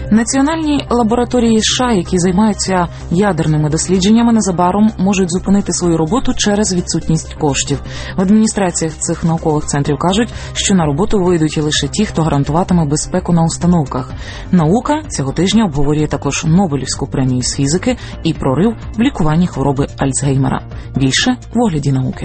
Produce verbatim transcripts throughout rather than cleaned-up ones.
Національні лабораторії США, які займаються ядерними дослідженнями, незабаром можуть зупинити свою роботу через відсутність коштів. В адміністраціях цих наукових центрів кажуть, що на роботу вийдуть лише ті, хто гарантуватиме безпеку на установках. Наука цього тижня обговорює також Нобелівську премію з фізики і прорив в лікуванні хвороби Альцгеймера. Більше в огляді науки.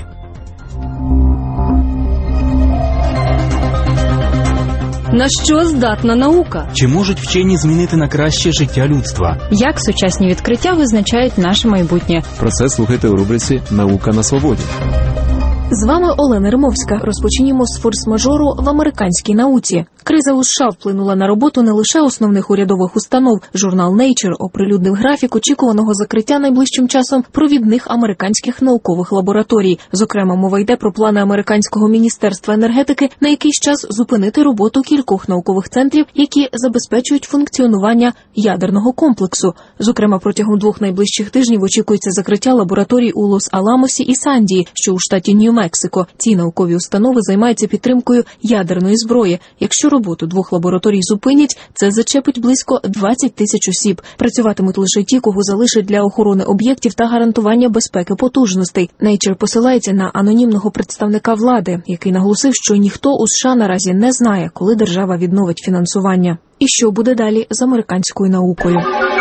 На що здатна наука? Чи можуть вчені змінити на краще життя людства? Як сучасні відкриття визначають наше майбутнє? Про це слухайте у рубриці «Наука на свободі». З вами Олена Римовська. Розпочнімо з форс-мажору в американській науці. Криза у США вплинула на роботу не лише основних урядових установ. Журнал Nature оприлюднив графік очікуваного закриття найближчим часом провідних американських наукових лабораторій. Зокрема, мова йде про плани американського міністерства енергетики на якийсь час зупинити роботу кількох наукових центрів, які забезпечують функціонування ядерного комплексу. Зокрема, протягом двох найближчих тижнів очікується закриття лабораторій у Лос-Аламосі і Сандії, що у штаті Нью-Мексико. Ці наукові установи займаються підтримкою ядерної зброї. Якщо роботу двох лабораторій зупинять, це зачепить близько двадцять тисяч осіб. Працюватимуть лише ті, кого залишать для охорони об'єктів та гарантування безпеки потужностей. Nature посилається на анонімного представника влади, який наголосив, що ніхто у США наразі не знає, коли держава відновить фінансування. І що буде далі з американською наукою?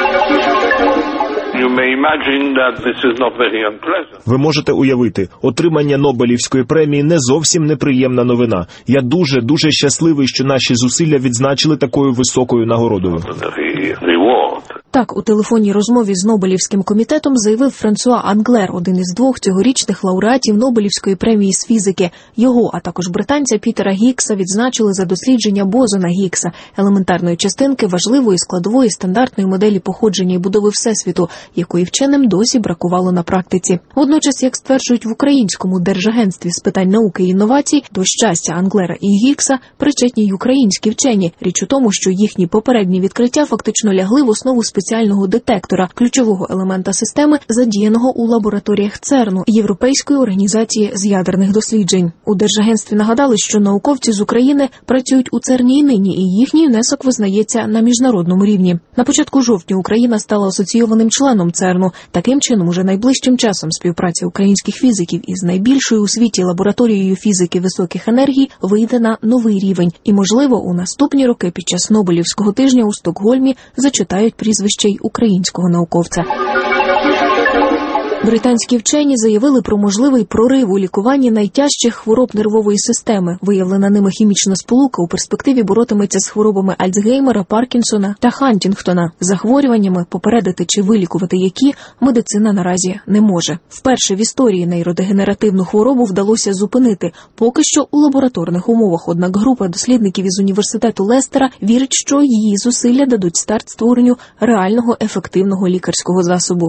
Ви можете уявити, отримання Нобелівської премії не зовсім неприємна новина. Я дуже-дуже щасливий, що наші зусилля відзначили такою високою нагородою. Так, у телефонній розмові з Нобелівським комітетом заявив Франсуа Англер, один із двох цьогорічних лауреатів Нобелівської премії з фізики. Його, а також британця Пітера Гіггса відзначили за дослідження бозона Гіггса, елементарної частинки важливої складової стандартної моделі походження і будови Всесвіту, якої вченим досі бракувало на практиці. Водночас, як стверджують в Українському держагентстві з питань науки і інновацій, до щастя Англера і Гіггса причетні й українські вчені. Річ у тому, що їхні попередні відкриття фактично лягли в основу спеціального детектора, ключового елемента системи, задіяного у лабораторіях ЦЕРНу, Європейської організації з ядерних досліджень. У Держагентстві нагадали, що науковці з України працюють у ЦЕРНі і нині, і їхній внесок визнається на міжнародному рівні. На початку жовтня Україна стала асоційованим членом ЦЕРНу. Таким чином, уже найближчим часом співпраця українських фізиків із найбільшою у світі лабораторією фізики високих енергій вийде на новий рівень. І, можливо, у наступні роки під час Нобелівського тижня у Стокгольмі зачитають прізвище й українського науковця. Британські вчені заявили про можливий прорив у лікуванні найтяжчих хвороб нервової системи. Виявлена ними хімічна сполука у перспективі боротиметься з хворобами Альцгеймера, Паркінсона та Хантінгтона. Захворюваннями, попередити чи вилікувати які, медицина наразі не може. Вперше в історії нейродегенеративну хворобу вдалося зупинити, поки що у лабораторних умовах. Однак група дослідників із університету Лестера вірить, що її зусилля дадуть старт створенню реального ефективного лікарського засобу.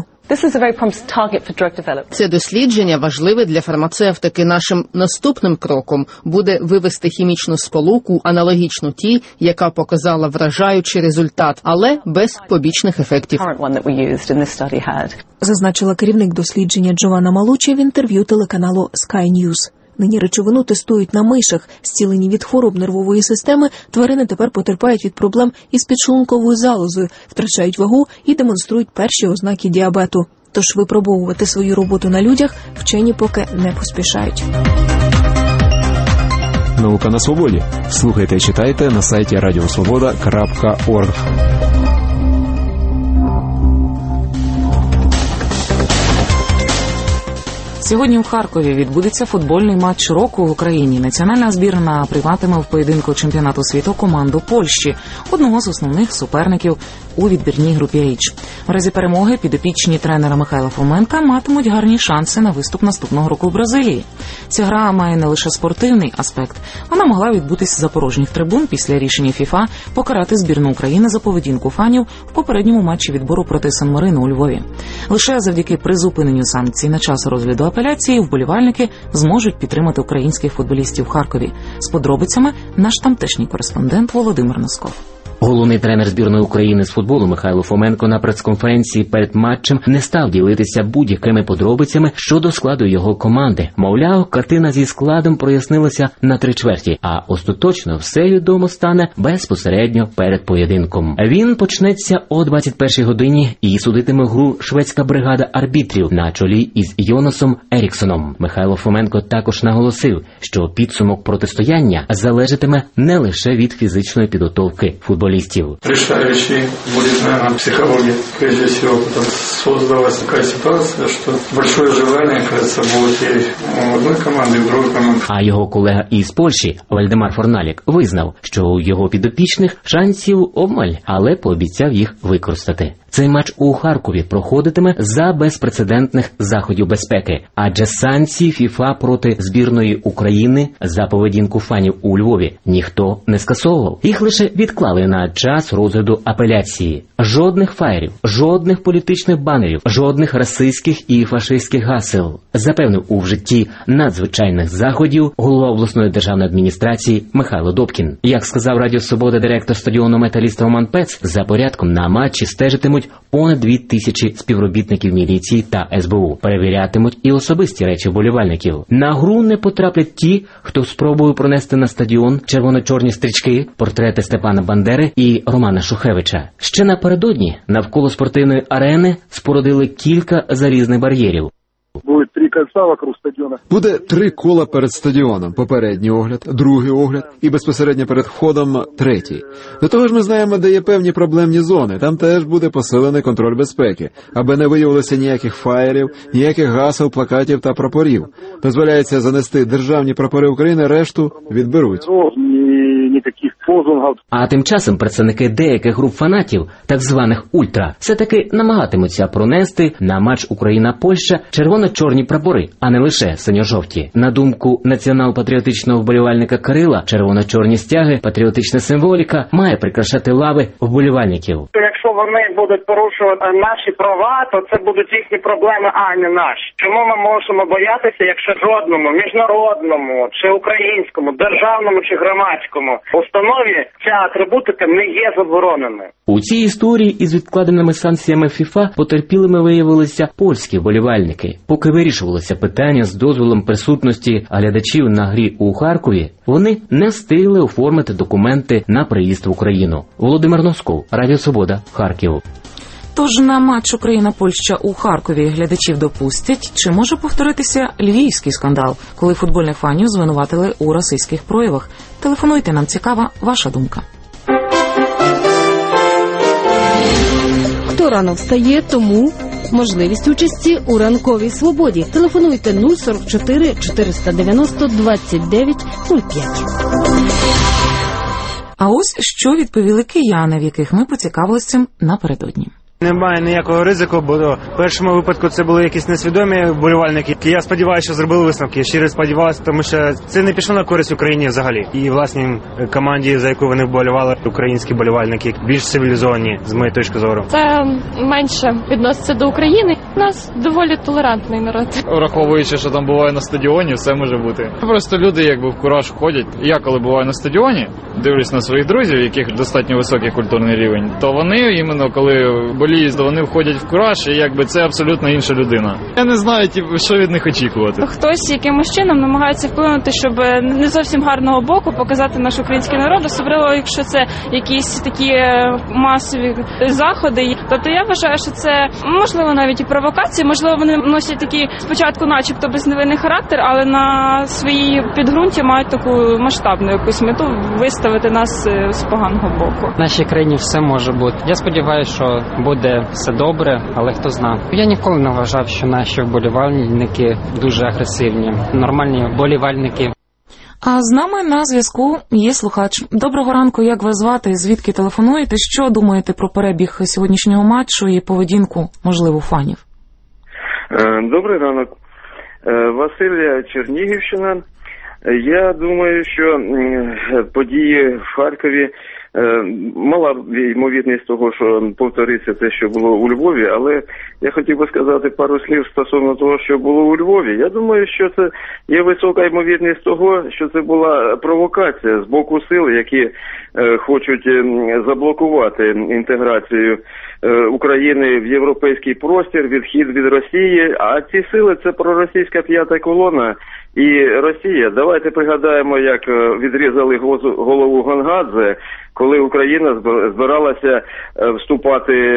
Це дослідження важливе для фармацевтики. Нашим наступним кроком буде вивести хімічну сполуку, аналогічну тій, яка показала вражаючий результат, але без побічних ефектів. Зазначила керівник дослідження Джованна Малучі в інтерв'ю телеканалу Sky News. Нині речовину тестують на мишах. Зцілені від хвороб нервової системи, тварини тепер потерпають від проблем із підшлунковою залозою, втрачають вагу і демонструють перші ознаки діабету. Тож випробовувати свою роботу на людях вчені поки не поспішають. Наука на свободі. Слухайте і читайте на сайті радіосвобода крапка орг. Сьогодні у Харкові відбудеться футбольний матч року в Україні. Національна збірна прийматиме в поєдинку чемпіонату світу команду Польщі, одного з основних суперників у відбірній групі H. В разі перемоги підопічні тренера Михайла Фоменка матимуть гарні шанси на виступ наступного року в Бразилії. Ця гра має не лише спортивний аспект. Вона могла відбутися за порожніх трибун після рішення ФІФА покарати збірну України за поведінку фанів в попередньому матчі відбору проти Сан-Марино у Львові. Лише завдяки призупиненню санкцій на час розгляду апеляції вболівальники зможуть підтримати українських футболістів в Харкові. З подробицями наш тамтешній кореспондент Володимир Носков. Головний тренер збірної України з футболу Михайло Фоменко на прес-конференції перед матчем не став ділитися будь-якими подробицями щодо складу його команди. Мовляв, картина зі складом прояснилася на три чверті, а остаточно все відомо стане безпосередньо перед поєдинком. Він почнеться о двадцять першій годині і судитиме гру шведська бригада арбітрів на чолі із Йонасом Еріксоном. Михайло Фоменко також наголосив, що підсумок протистояння залежатиме не лише від фізичної підготовки футболістів. Решающей будет, наверное, психология. Прежде всего, потом создалась такая ситуация, что большое желание, кажется, будет и в одной команде, и в другой команде. А його колега із Польщі, Вальдемар Форналік, визнав, що у його підопічних шансів обмаль, але пообіцяв їх використати. Цей матч у Харкові проходитиме за безпрецедентних заходів безпеки, адже санкції ФІФА проти збірної України за поведінку фанів у Львові ніхто не скасовував. Їх лише відклали на час розгляду апеляції. Жодних фаєрів, жодних політичних банерів, жодних расистських і фашистських гасел, запевнив у вжитті надзвичайних заходів голова обласної державної адміністрації Михайло Добкін. Як сказав Радіо Свобода директор стадіону «Металіст» Роман Пец, за порядком на матчі стежитимуть понад дві тисячі співробітників міліції та ес бе у. Перевірятимуть і особисті речі вболівальників. На гру не потраплять ті, хто спробує пронести на стадіон червоно-чорні стрічки, портрети Степана Бандери і Романа Шухевича. Ще напередодні навколо спортивної арени спорудили кілька залізних бар'єрів. Буде три кольця вокруг стадіону. Буде три кола перед стадіоном. Попередній огляд, другий огляд і безпосередньо перед входом третій. До того ж ми знаємо, де є певні проблемні зони. Там теж буде посилений контроль безпеки, аби не виявилося ніяких фаєрів, ніяких гасел, плакатів та прапорів. Дозволяється занести державні прапори України, решту відберуть. Ніяких позовів. А тим часом представники деяких груп фанатів, так званих ультра, все-таки намагатимуться пронести на матч Україна-Польща червоно-чорні прапори, а не лише синьо-жовті. На думку націонал-патріотичного вболівальника Кирила, червоно-чорні стяги, патріотична символіка має прикрашати лави вболівальників. Якщо вони будуть порушувати наші права, то це будуть їхні проблеми, а не наші. Чому ми можемо боятися, якщо жодному міжнародному, чи українському, державному, чи громадському установі ця атрибутика не є забороненою? У цій історії із відкладеними санкціями ФІФА потерпілими виявилися польські вболівальники. Поки вирішувалося питання з дозволом присутності глядачів на грі у Харкові, вони не встигли оформити документи на приїзд в Україну. Володимир Носков, Радіо Свобода, Харків. Тож на матч Україна-Польща у Харкові глядачів допустять, чи може повторитися львівський скандал, коли футбольних фанів звинуватили у расистських проявах? Телефонуйте, нам цікава ваша думка. Хто рано встає, тому можливість участі у ранковій свободі. Телефонуйте нуль сорок чотири чотириста дев'яносто двадцять дев'ять нуль п'ять. А ось що відповіли кияни, в яких ми поцікавилися цим напередодні. Немає ніякого ризику, бо в першому випадку це були якісь несвідомі вболівальники. Я сподіваюся, що зробили висновки. Я щиро сподіваюся, тому що це не пішло на користь Україні взагалі. І власній команді, за яку вони вболівали, українські вболівальники, більш цивілізовані, з моєї точки зору. Це менше відноситься до України. У нас доволі толерантний народ. Враховуючи, що там буває на стадіоні, все може бути. Просто люди якби в кураж входять. Я коли буваю на стадіоні, дивлюсь на своїх друзів, яких достатньо високий культурний рівень, то вони іменно коли боліють, то вони входять в кураж, і якби це абсолютно інша людина. Я не знаю, типу, що від них очікувати. Хтось якимось чином намагається вплинути, щоб не зовсім гарного боку показати наш український народ, особливо якщо це якісь такі масові заходи. Тобто я вважаю, що це можливо навіть і провокації, можливо вони носять такі спочатку начебто безневинний характер, але на своїй підґрунті мають таку масштабну якусь мету виставити нас з поганого боку. В нашій країні все може бути. Я сподіваюся, що буде все добре, але хто знає. Я ніколи не вважав, що наші вболівальники дуже агресивні. Нормальні вболівальники. А з нами на зв'язку є слухач. Доброго ранку, як вас звати, звідки телефонуєте, що думаєте про перебіг сьогоднішнього матчу і поведінку, можливо, фанів? Добрий ранок. Василь, Чернігівщина. Я думаю, що події в Харкові Мала ймовірність того, що повториться те, що було у Львові, але я хотів би сказати пару слів стосовно того, що було у Львові. Я думаю, що це є висока ймовірність того, що це була провокація з боку сил, які хочуть заблокувати інтеграцію України в європейський простір, відхід від Росії, а ці сили – це проросійська п'ята колона і Росія. Давайте пригадаємо, як відрізали голову Гонгадзе, коли Україна збиралася вступати